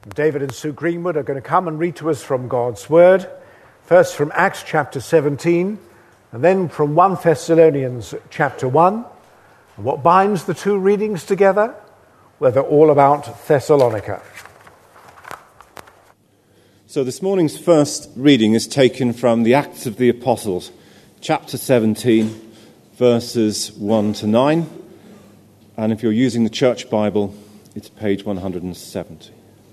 David and Sue Greenwood are going to come and read to us from God's Word, first from Acts chapter 17, and then from 1 Thessalonians chapter 1. And what binds the two readings together? Well, they're all about Thessalonica. So this morning's first reading is taken from the Acts of the Apostles, chapter 17, verses 1 to 9. And if you're using the Church Bible, it's page 170.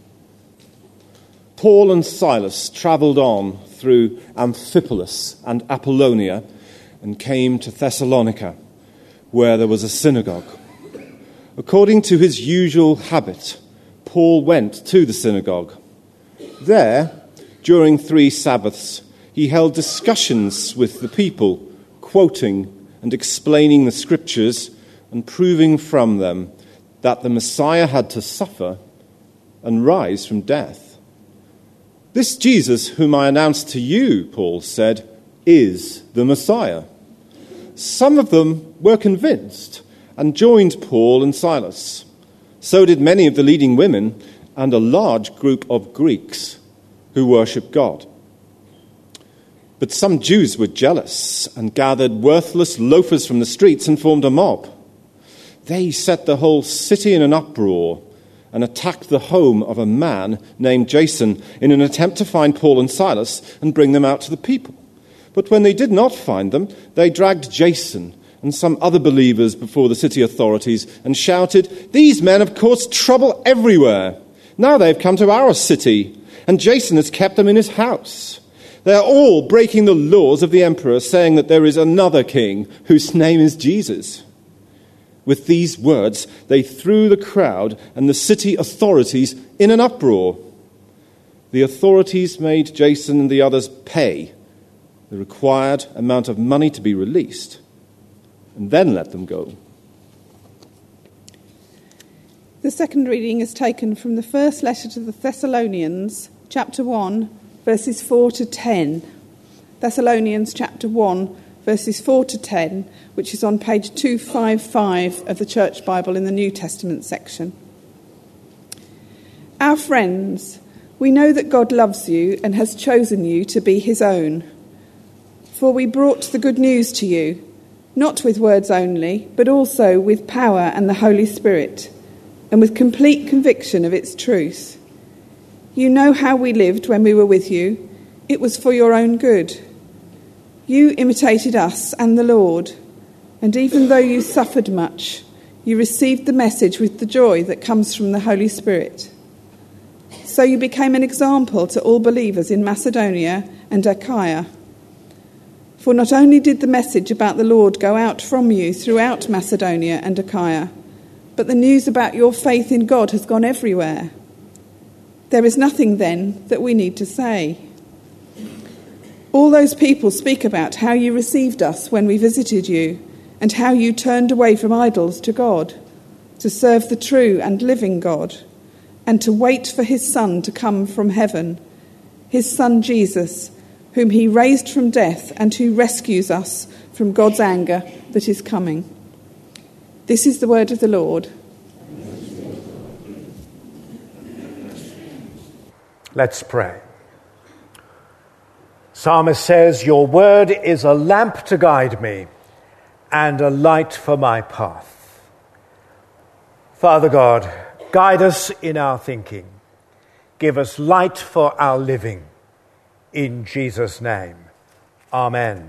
Paul and Silas travelled on through Amphipolis and Apollonia and came to Thessalonica, where there was a synagogue. According to his usual habit, Paul went to the synagogue. There, during 3 Sabbaths, he held discussions with the people, quoting and explaining the Scriptures and proving from them that the Messiah had to suffer and rise from death. "This Jesus whom I announced to you," Paul said, "is the Messiah." Some of them were convinced and joined Paul and Silas. So did many of the leading women and a large group of Greeks who worship God. But some Jews were jealous and gathered worthless loafers from the streets and formed a mob. They set the whole city in an uproar and attacked the home of a man named Jason in an attempt to find Paul and Silas and bring them out to the people. But when they did not find them, they dragged Jason and some other believers before the city authorities and shouted, "These men have caused trouble everywhere. Now they've come to our city, and Jason has kept them in his house. They are all breaking the laws of the emperor, saying that there is another king whose name is Jesus." With these words, they threw the crowd and the city authorities in an uproar. The authorities made Jason and the others pay the required amount of money to be released, and then let them go. The second reading is taken from the first letter to the Thessalonians, chapter 1, verses 4 to 10. Thessalonians chapter 1, verses 4 to 10, which is on page 255 of the Church Bible in the New Testament section. Our friends, we know that God loves you and has chosen you to be his own. For we brought the good news to you, not with words only, but also with power and the Holy Spirit, and with complete conviction of its truth. You know how we lived when we were with you. It was for your own good. You imitated us and the Lord, and even though you suffered much, you received the message with the joy that comes from the Holy Spirit. So you became an example to all believers in Macedonia and Achaia. For not only did the message about the Lord go out from you throughout Macedonia and Achaia, but the news about your faith in God has gone everywhere. There is nothing then that we need to say. All those people speak about how you received us when we visited you and how you turned away from idols to God, to serve the true and living God, and to wait for his Son to come from heaven, his Son Jesus, whom he raised from death and who rescues us from God's anger that is coming. This is the word of the Lord. Let's pray. Psalmist says, "Your word is a lamp to guide me and a light for my path." Father God, guide us in our thinking. Give us light for our living. In Jesus' name, amen.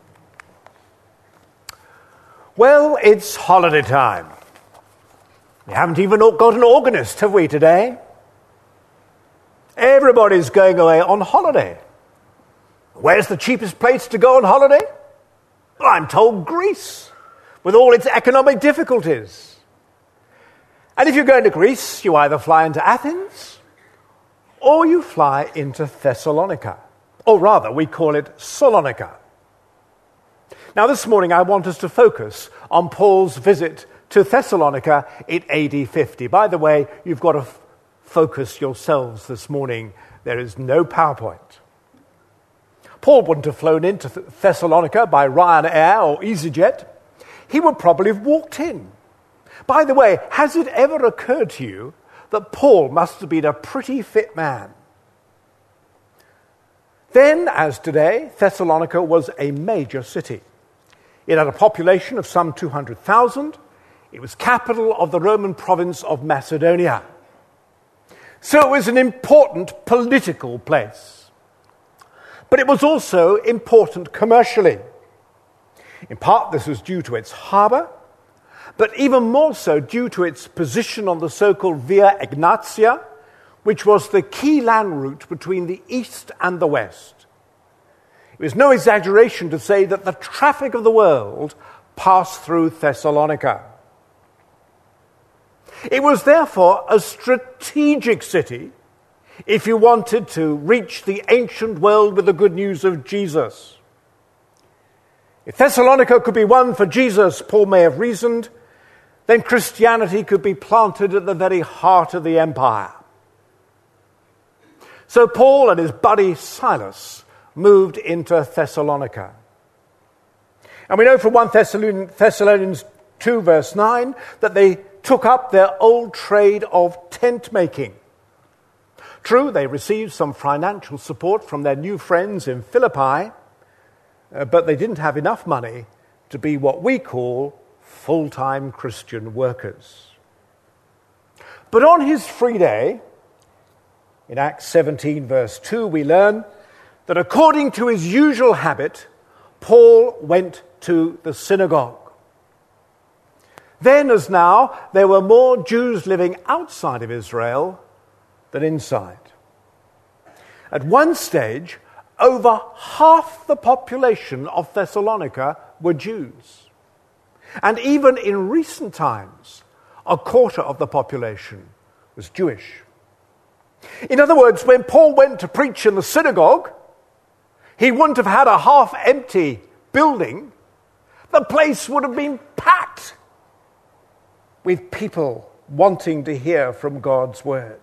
Well, it's holiday time. We haven't even got an organist, have we, today? Everybody's going away on holiday. Where's the cheapest place to go on holiday? Well, I'm told Greece, with all its economic difficulties. And if you're going to Greece, you either fly into Athens or you fly into Thessalonica. Or rather, we call it Salonika. Now, this morning I want us to focus on Paul's visit to Thessalonica in AD 50. By the way, you've got to focus yourselves this morning. There is no PowerPoint. Paul wouldn't have flown into Thessalonica by Ryanair or EasyJet. He would probably have walked in. By the way, has it ever occurred to you that Paul must have been a pretty fit man. Then, as today, Thessalonica was a major city. It had a population of some 200,000. It was capital of the Roman province of Macedonia. So it was an important political place. But it was also important commercially. In part, this was due to its harbour, but even more so due to its position on the so-called Via Egnatia, which was the key land route between the east and the west. It was no exaggeration to say that the traffic of the world passed through Thessalonica. It was therefore a strategic city if you wanted to reach the ancient world with the good news of Jesus. If Thessalonica could be won for Jesus, Paul may have reasoned, then Christianity could be planted at the very heart of the empire. So Paul and his buddy Silas moved into Thessalonica. And we know from 1 Thessalonians 2 verse 9 that they took up their old trade of tent making. True, they received some financial support from their new friends in Philippi, but they didn't have enough money to be what we call full-time Christian workers. But on his free day, in Acts 17 verse 2, we learn that according to his usual habit, Paul went to the synagogue. Then as now, there were more Jews living outside of Israel than inside. At one stage, over half the population of Thessalonica were Jews. And even in recent times, a quarter of the population was Jewish. In other words, when Paul went to preach in the synagogue, he wouldn't have had a half-empty building. The place would have been packed with people wanting to hear from God's word.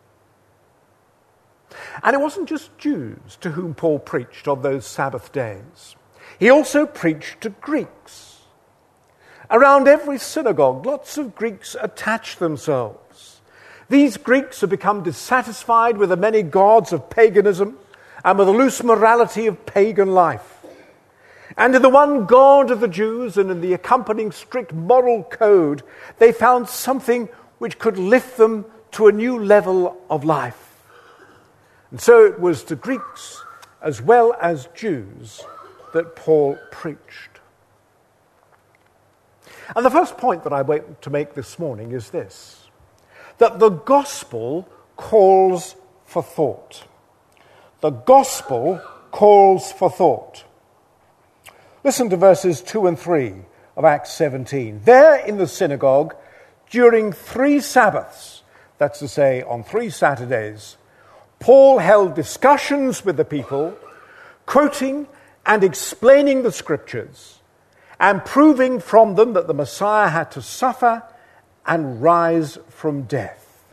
And it wasn't just Jews to whom Paul preached on those Sabbath days. He also preached to Greeks. Around every synagogue, lots of Greeks attached themselves. These Greeks had become dissatisfied with the many gods of paganism and with the loose morality of pagan life. And in the one God of the Jews and in the accompanying strict moral code, they found something which could lift them to a new level of life. And so it was to Greeks as well as Jews that Paul preached. And the first point that I want to make this morning is this, that the gospel calls for thought. The gospel calls for thought. Listen to verses 2 and 3 of Acts 17. There in the synagogue, during 3 Sabbaths, that's to say on 3 Saturdays, Paul held discussions with the people, quoting and explaining the scriptures, and proving from them that the Messiah had to suffer and rise from death.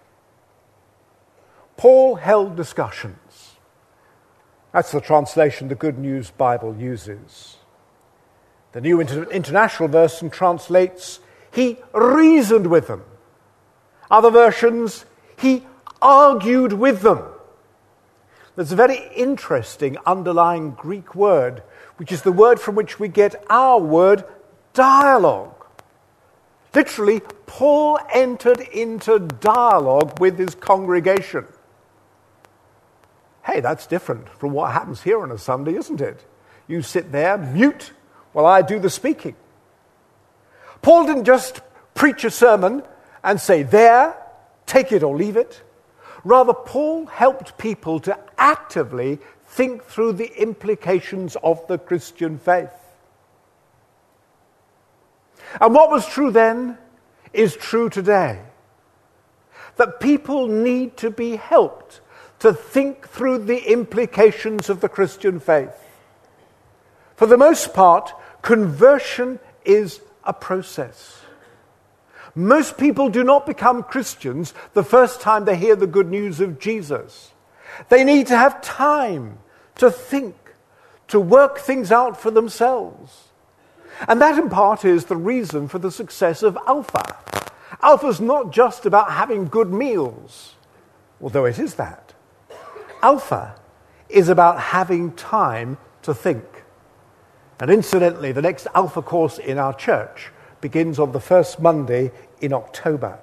Paul held discussions. That's the translation the Good News Bible uses. The New International Version translates, he reasoned with them. Other versions, he argued with them. There's a very interesting underlying Greek word, which is the word from which we get our word dialogue. Literally, Paul entered into dialogue with his congregation. Hey, that's different from what happens here on a Sunday, isn't it? You sit there, mute, while I do the speaking. Paul didn't just preach a sermon and say, there, take it or leave it. Rather, Paul helped people to actively think through the implications of the Christian faith. And what was true then is true today. That people need to be helped to think through the implications of the Christian faith. For the most part, conversion is a process. Most people do not become Christians the first time they hear the good news of Jesus. They need to have time to think, to work things out for themselves. And that in part is the reason for the success of Alpha. Alpha's not just about having good meals, although it is that. Alpha is about having time to think. And incidentally, the next Alpha course in our church begins on the first Monday in October.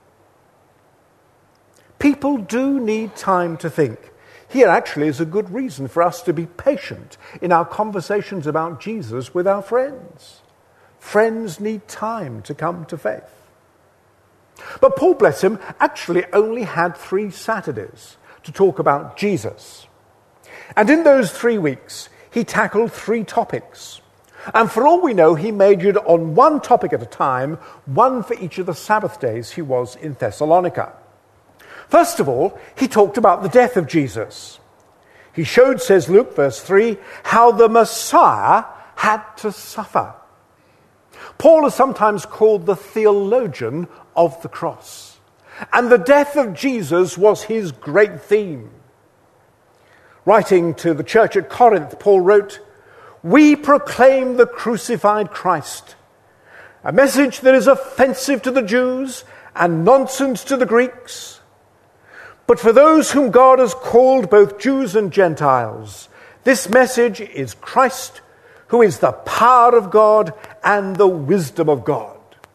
People do need time to think. Here actually is a good reason for us to be patient in our conversations about Jesus with our friends. Friends need time to come to faith. But Paul, bless him, actually only had 3 Saturdays to talk about Jesus. And in those 3 weeks, he tackled 3 topics. And for all we know, he majored on one topic at a time, one for each of the Sabbath days he was in Thessalonica. First of all, he talked about the death of Jesus. He showed, says Luke, verse 3, how the Messiah had to suffer. Paul is sometimes called the theologian of the cross. And the death of Jesus was his great theme. Writing to the church at Corinth, Paul wrote, "We proclaim the crucified Christ, a message that is offensive to the Jews and nonsense to the Greeks. But for those whom God has called, both Jews and Gentiles, this message is Christ, who is the power of God and the wisdom of God."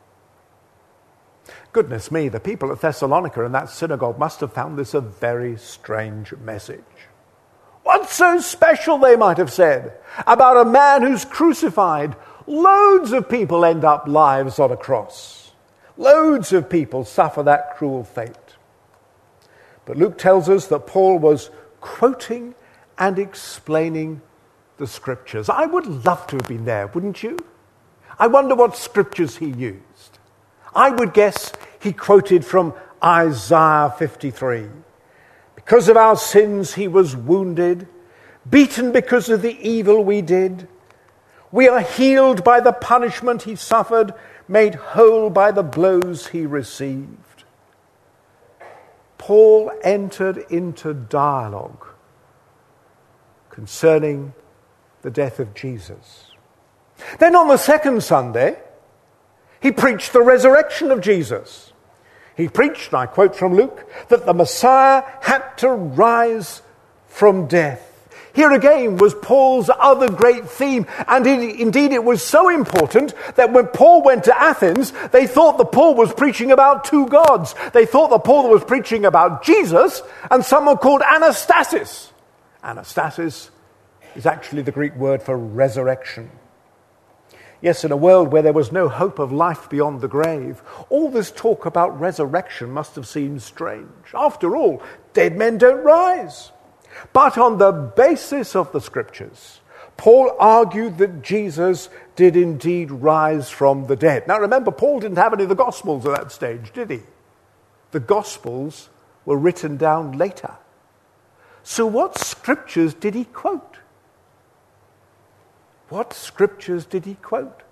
Goodness me, the people at Thessalonica in that synagogue must have found this a very strange message. What's so special, they might have said, about a man who's crucified? Loads of people end up lives on a cross. Loads of people suffer that cruel fate. But Luke tells us that Paul was quoting and explaining the scriptures. I would love to have been there, wouldn't you? I wonder what scriptures he used. I would guess he quoted from Isaiah 53. Because of our sins he was wounded, beaten because of the evil we did. We are healed by the punishment he suffered, made whole by the blows he received. Paul entered into dialogue concerning the death of Jesus. Then on the second Sunday, he preached the resurrection of Jesus. He preached, and I quote from Luke, that the Messiah had to rise from death. Here again was Paul's other great theme, and indeed it was so important that when Paul went to Athens, they thought that Paul was preaching about 2 gods. They thought that Paul was preaching about Jesus and someone called Anastasis. Anastasis is actually the Greek word for resurrection. Yes, in a world where there was no hope of life beyond the grave, all this talk about resurrection must have seemed strange. After all, dead men don't rise. But on the basis of the scriptures, Paul argued that Jesus did indeed rise from the dead. Now remember, Paul didn't have any of the Gospels at that stage, did he? The Gospels were written down later. So what scriptures did he quote? What scriptures did he quote?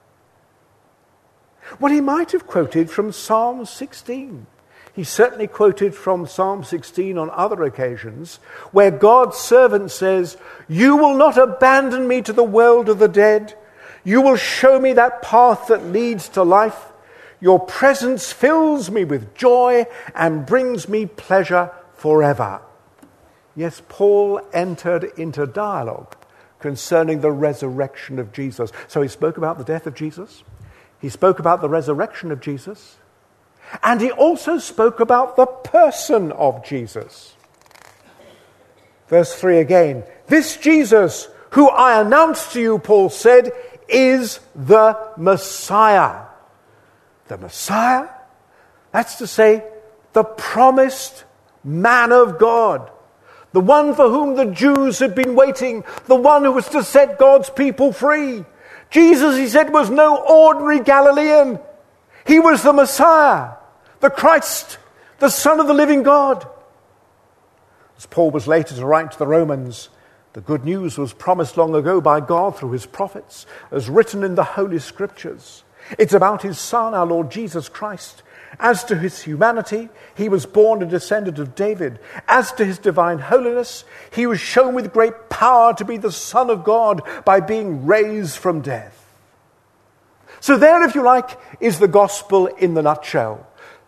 Well, he might have quoted from Psalm 16. He certainly quoted from Psalm 16 on other occasions, where God's servant says, "You will not abandon me to the world of the dead. You will show me that path that leads to life. Your presence fills me with joy and brings me pleasure forever." Yes, Paul entered into dialogue concerning the resurrection of Jesus. So he spoke about the death of Jesus. He spoke about the resurrection of Jesus. And he also spoke about the person of Jesus. Verse 3 again. "This Jesus, who I announced to you," Paul said, "is the Messiah." The Messiah? That's to say, the promised man of God. The one for whom the Jews had been waiting. The one who was to set God's people free. Jesus, he said, was no ordinary Galilean. He was the Messiah, the Christ, the Son of the living God. As Paul was later to write to the Romans, the good news was promised long ago by God through his prophets, as written in the Holy Scriptures. It's about his Son, our Lord Jesus Christ. As to his humanity, he was born a descendant of David. As to his divine holiness, he was shown with great power to be the Son of God by being raised from death. So there, if you like, is the gospel in the nutshell.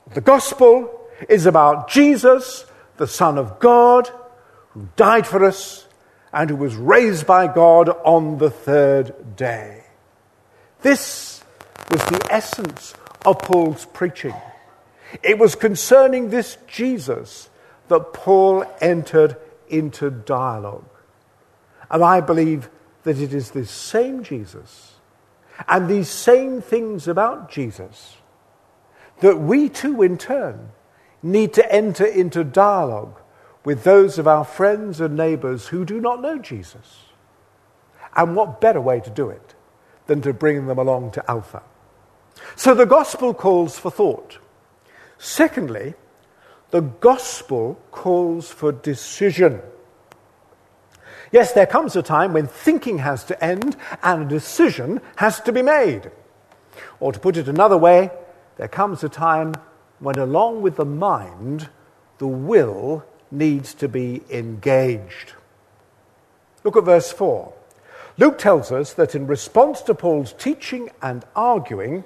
The gospel is about Jesus, the Son of God, who died for us and who was raised by God on the third day. This was the essence of Paul's preaching. It was concerning this Jesus that Paul entered into dialogue. And I believe that it is this same Jesus and these same things about Jesus that we too in turn need to enter into dialogue with those of our friends and neighbours who do not know Jesus. And what better way to do it than to bring them along to Alpha? So the gospel calls for thought. Secondly, the gospel calls for decision. Yes, there comes a time when thinking has to end and a decision has to be made. Or to put it another way, there comes a time when along with the mind, the will needs to be engaged. Look at verse 4. Luke tells us that in response to Paul's teaching and arguing,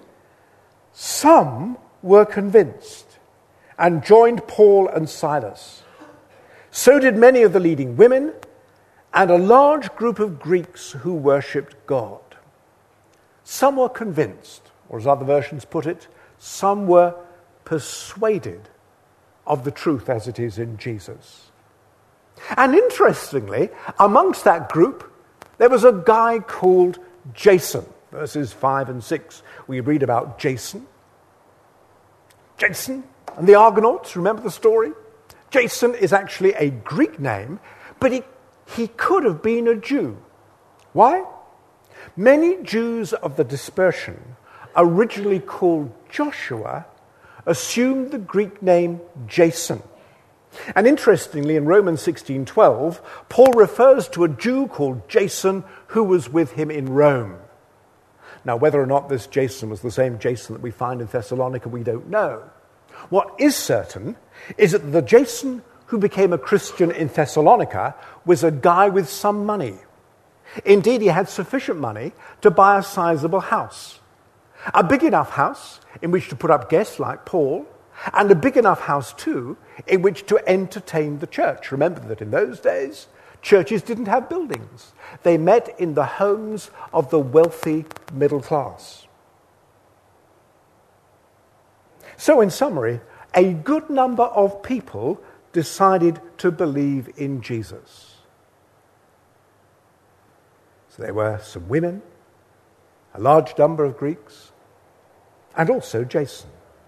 some were convinced and joined Paul and Silas. So did many of the leading women and a large group of Greeks who worshipped God. Some were convinced, or as other versions put it, some were persuaded of the truth as it is in Jesus. And interestingly, amongst that group, there was a guy called Jason. Verses 5 and 6, we read about Jason. Jason and the Argonauts, remember the story? Jason is actually a Greek name, but he could have been a Jew. Why? Many Jews of the dispersion, originally called Joshua, assumed the Greek name Jason. And interestingly, in Romans 16:12, Paul refers to a Jew called Jason who was with him in Rome. Now, whether or not this Jason was the same Jason that we find in Thessalonica, we don't know. What is certain is that the Jason who became a Christian in Thessalonica was a guy with some money. Indeed, he had sufficient money to buy a sizable house. A big enough house in which to put up guests like Paul, and a big enough house, too, in which to entertain the church. Remember that in those days, churches didn't have buildings. They met in the homes of the wealthy middle class. So, in summary, a good number of people decided to believe in Jesus. So there were some women, a large number of Greeks, and also Jason.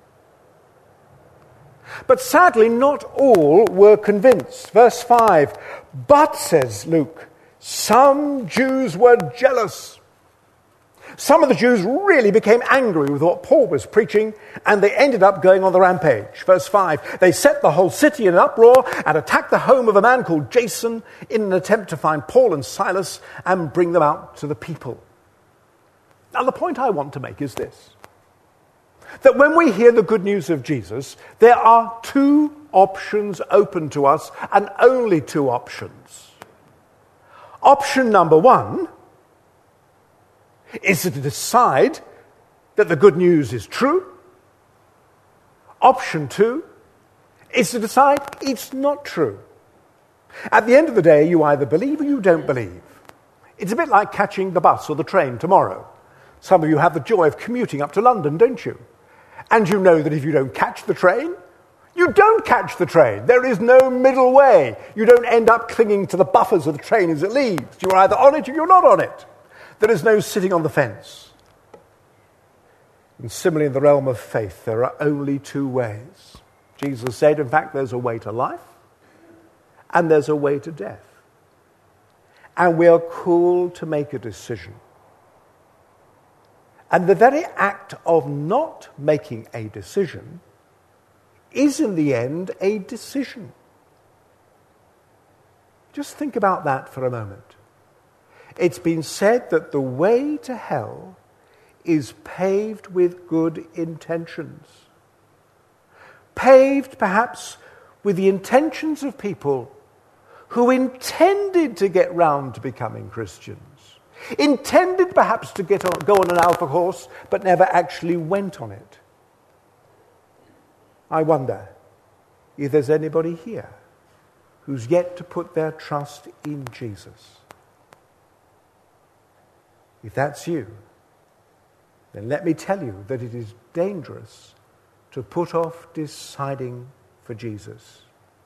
But sadly, not all were convinced. Verse 5, but, says Luke, some Jews were jealous. Some of the Jews really became angry with what Paul was preaching, and they ended up going on the rampage. Verse 5, they set the whole city in an uproar and attacked the home of a man called Jason in an attempt to find Paul and Silas and bring them out to the people. Now, the point I want to make is this: that when we hear the good news of Jesus, there are two options open to us, and only two options. Option number one is to decide that the good news is true. Option two is to decide it's not true. At the end of the day, you either believe or you don't believe. It's a bit like catching the bus or the train tomorrow. Some of you have the joy of commuting up to London, don't you? And you know that if you don't catch the train, you don't catch the train. There is no middle way. You don't end up clinging to the buffers of the train as it leaves. You're either on it or you're not on it. There is no sitting on the fence. And similarly, in the realm of faith, there are only two ways. Jesus said, in fact, there's a way to life and there's a way to death. And we are called to make a decision. And the very act of not making a decision is in the end a decision. Just think about that for a moment. It's been said that the way to hell is paved with good intentions. Paved perhaps with the intentions of people who intended to get round to becoming Christians. Intended perhaps to go on an Alpha course, but never actually went on it. I wonder if there's anybody here who's yet to put their trust in Jesus. If that's you, then let me tell you that it is dangerous to put off deciding for Jesus.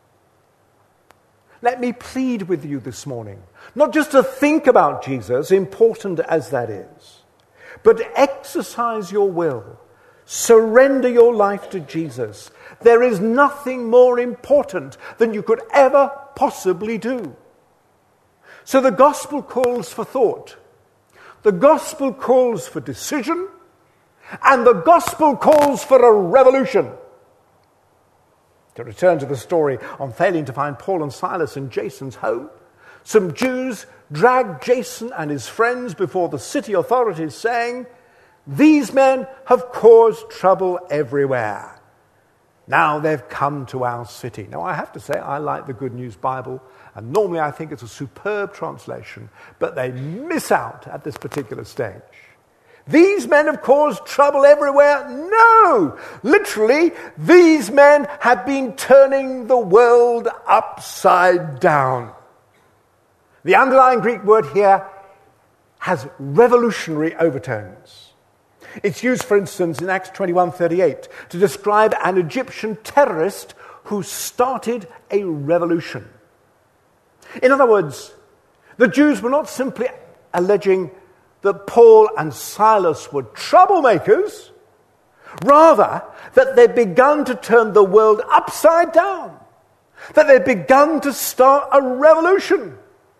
Let me plead with you this morning, not just to think about Jesus, important as that is, but exercise your will. Surrender your life to Jesus. There is nothing more important than you could ever possibly do. So the gospel calls for thought. The gospel calls for decision. And the gospel calls for a revolution. To return to the story on failing to find Paul and Silas in Jason's home, some Jews dragged Jason and his friends before the city authorities, saying, "These men have caused trouble everywhere. Now they've come to our city." Now I have to say, I like the Good News Bible, and normally I think it's a superb translation, but they miss out at this particular stage. These men have caused trouble everywhere? No! Literally, these men have been turning the world upside down. The underlying Greek word here has revolutionary overtones. It's used, for instance, in Acts 21:38 to describe an Egyptian terrorist who started a revolution. In other words, the Jews were not simply alleging that Paul and Silas were troublemakers, rather that they'd begun to turn the world upside down, that they'd begun to start a revolution.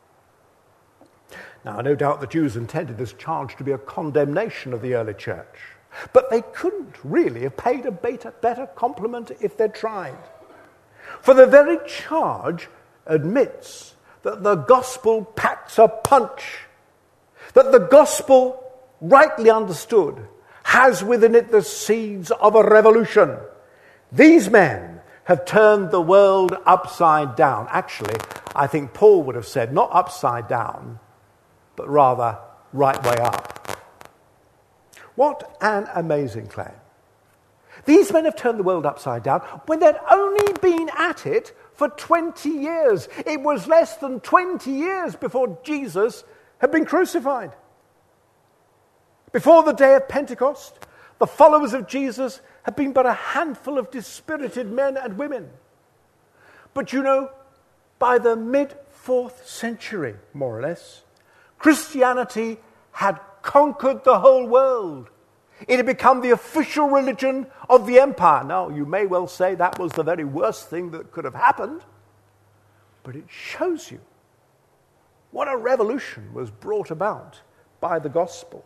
Now, no doubt the Jews intended this charge to be a condemnation of the early church, but they couldn't really have paid a better compliment if they'd tried. For the very charge admits that the gospel packs a punch, that the gospel, rightly understood, has within it the seeds of a revolution. These men have turned the world upside down. Actually, I think Paul would have said not upside down, but rather right way up. What an amazing claim. These men have turned the world upside down when they'd only been at it for 20 years. It was less than 20 years before Jesus had been crucified. Before the day of Pentecost, the followers of Jesus had been but a handful of dispirited men and women. But you know, by the mid-4th century, more or less, Christianity had conquered the whole world. It had become the official religion of the empire. Now, you may well say that was the very worst thing that could have happened, but it shows you what a revolution was brought about by the gospel.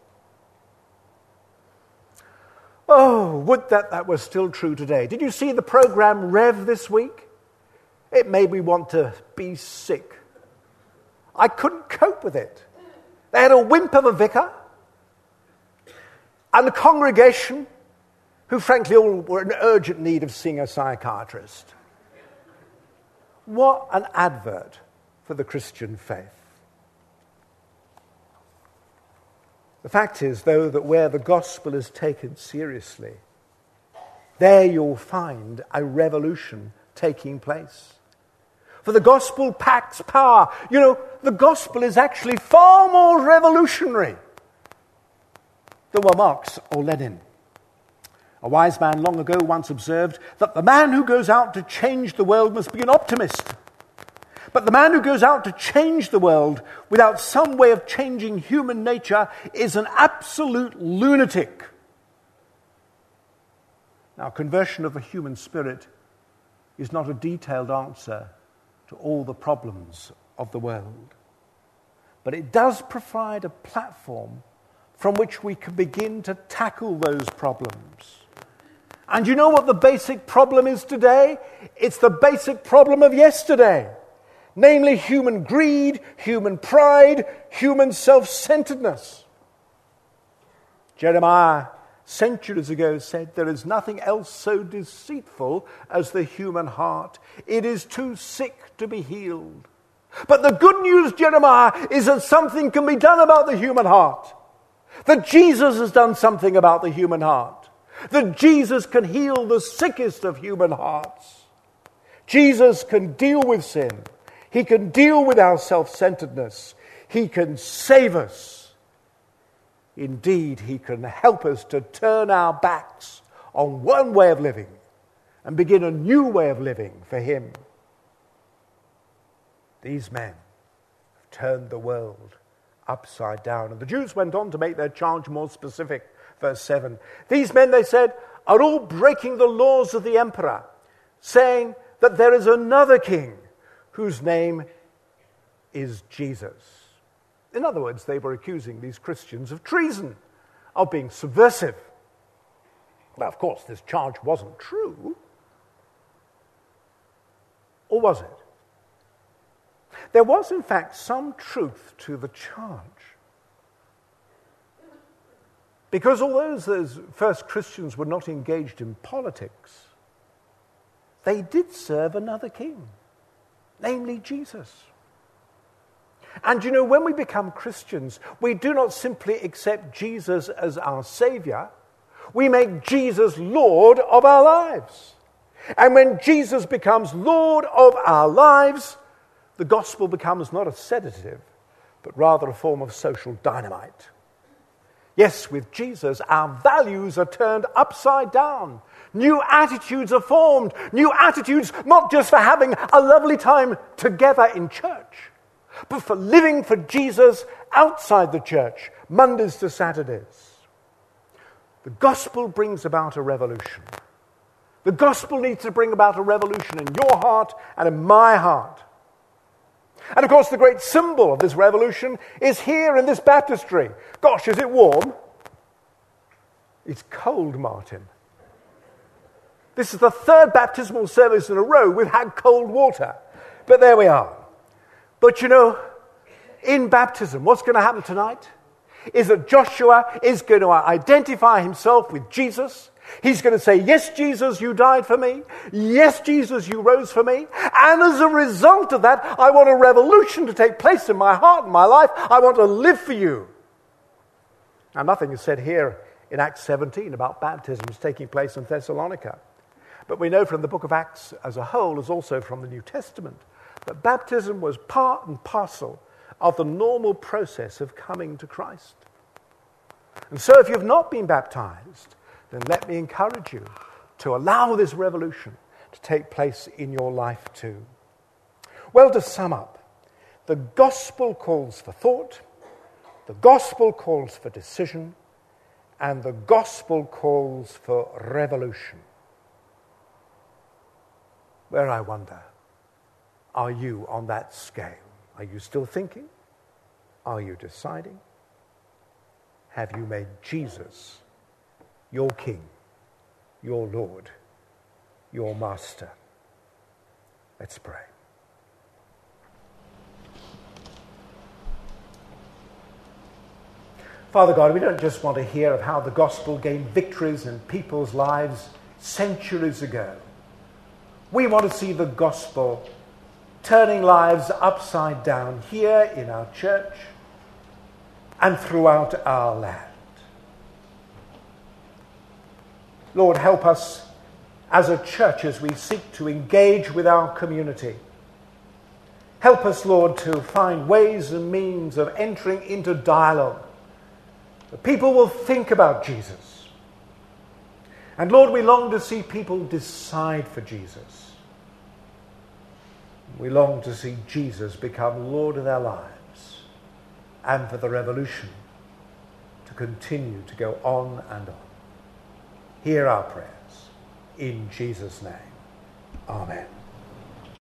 Oh, would that was still true today. Did you see the program Rev this week? It made me want to be sick. I couldn't cope with it. They had a wimp of a vicar and a congregation who frankly all were in urgent need of seeing a psychiatrist. What an advert for the Christian faith. The fact is, though, that where the gospel is taken seriously, there you'll find a revolution taking place. For the gospel packs power. You know, the gospel is actually far more revolutionary than were Marx or Lenin. A wise man long ago once observed that the man who goes out to change the world must be an optimist. But the man who goes out to change the world without some way of changing human nature is an absolute lunatic. Now, conversion of the human spirit is not a detailed answer to all the problems of the world. But it does provide a platform from which we can begin to tackle those problems. And you know what the basic problem is today? It's the basic problem of yesterday. Namely, human greed, human pride, human self-centeredness. Jeremiah, centuries ago, said, "There is nothing else so deceitful as the human heart. It is too sick to be healed." But the good news, Jeremiah, is that something can be done about the human heart. That Jesus has done something about the human heart. that Jesus can heal the sickest of human hearts. Jesus can deal with sin. He can deal with our self-centeredness. He can save us. Indeed, he can help us to turn our backs on one way of living and begin a new way of living for him. These men have turned the world upside down. And the Jews went on to make their charge more specific. Verse 7. These men, they said, are all breaking the laws of the emperor, saying that there is another king whose name is Jesus. In other words, they were accusing these Christians of treason, of being subversive. Now, of course, this charge wasn't true. Or was it? There was, in fact, some truth to the charge. Because although those first Christians were not engaged in politics, they did serve another king, namely Jesus. And you know, when we become Christians, we do not simply accept Jesus as our Savior. We make Jesus Lord of our lives. And when Jesus becomes Lord of our lives, the gospel becomes not a sedative, but rather a form of social dynamite. Yes, with Jesus, our values are turned upside down. New attitudes are formed. New attitudes not just for having a lovely time together in church, but for living for Jesus outside the church, Mondays to Saturdays. The gospel brings about a revolution. The gospel needs to bring about a revolution in your heart and in my heart. And of course, the great symbol of this revolution is here in this baptistry. Gosh, is it warm? It's cold, Martin. This is the third baptismal service in a row we've had cold water. But there we are. But you know, in baptism, what's going to happen tonight is that Joshua is going to identify himself with Jesus. He's going to say, yes, Jesus, you died for me. Yes, Jesus, you rose for me. And as a result of that, I want a revolution to take place in my heart and my life. I want to live for you. Now, nothing is said here in Acts 17 about baptisms taking place in Thessalonica. But we know from the book of Acts as a whole, as also from the New Testament, that baptism was part and parcel of the normal process of coming to Christ. And so if you've not been baptized, then let me encourage you to allow this revolution to take place in your life too. Well, to sum up, the gospel calls for thought, the gospel calls for decision, and the gospel calls for revolution. Where, I wonder, are you on that scale? Are you still thinking? Are you deciding? Have you made Jesus your King, your Lord, your Master? Let's pray. Father God, we don't just want to hear of how the gospel gained victories in people's lives centuries ago. We want to see the gospel turning lives upside down here in our church and throughout our land. Lord, help us as a church as we seek to engage with our community. Help us, Lord, to find ways and means of entering into dialogue. That people will think about Jesus. And Lord, we long to see people decide for Jesus. We long to see Jesus become Lord of their lives and for the revolution to continue to go on and on. Hear our prayers. In Jesus' name. Amen.